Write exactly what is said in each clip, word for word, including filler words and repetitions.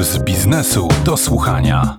Puls biznesu do słuchania.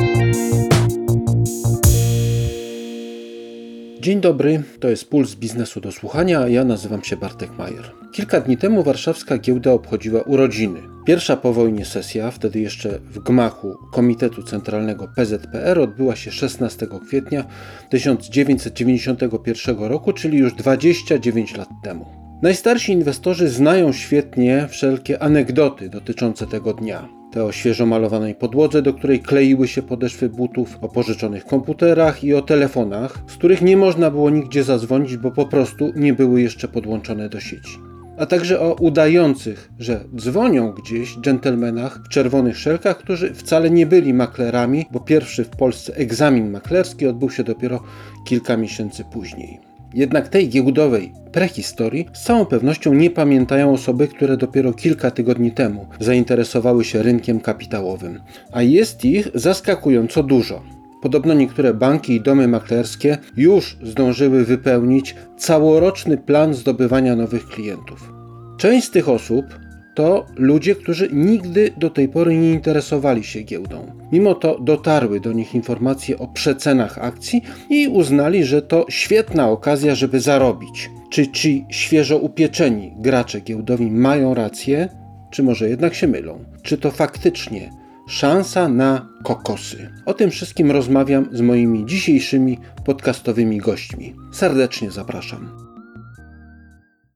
Dzień dobry, to jest Puls biznesu do słuchania, a ja nazywam się Bartek Majer. Kilka dni temu warszawska giełda obchodziła urodziny. Pierwsza po wojnie sesja, wtedy jeszcze w gmachu Komitetu Centralnego P Z P R, odbyła się szesnastego kwietnia tysiąc dziewięćset dziewięćdziesiątego pierwszego roku, czyli już dwadzieścia dziewięć lat temu. Najstarsi inwestorzy znają świetnie wszelkie anegdoty dotyczące tego dnia. Te o świeżo malowanej podłodze, do której kleiły się podeszwy butów, o pożyczonych komputerach i o telefonach, z których nie można było nigdzie zadzwonić, bo po prostu nie były jeszcze podłączone do sieci. A także o udających, że dzwonią gdzieś dżentelmenach w czerwonych szelkach, którzy wcale nie byli maklerami, bo pierwszy w Polsce egzamin maklerski odbył się dopiero kilka miesięcy później. Jednak tej giełdowej prehistorii z całą pewnością nie pamiętają osoby, które dopiero kilka tygodni temu zainteresowały się rynkiem kapitałowym. A jest ich zaskakująco dużo. Podobno niektóre banki i domy maklerskie już zdążyły wypełnić całoroczny plan zdobywania nowych klientów. Część z tych osób to ludzie, którzy nigdy do tej pory nie interesowali się giełdą. Mimo to dotarły do nich informacje o przecenach akcji i uznali, że to świetna okazja, żeby zarobić. Czy ci świeżo upieczeni gracze giełdowi mają rację, czy może jednak się mylą? Czy to faktycznie szansa na kokosy? O tym wszystkim rozmawiam z moimi dzisiejszymi podcastowymi gośćmi. Serdecznie zapraszam.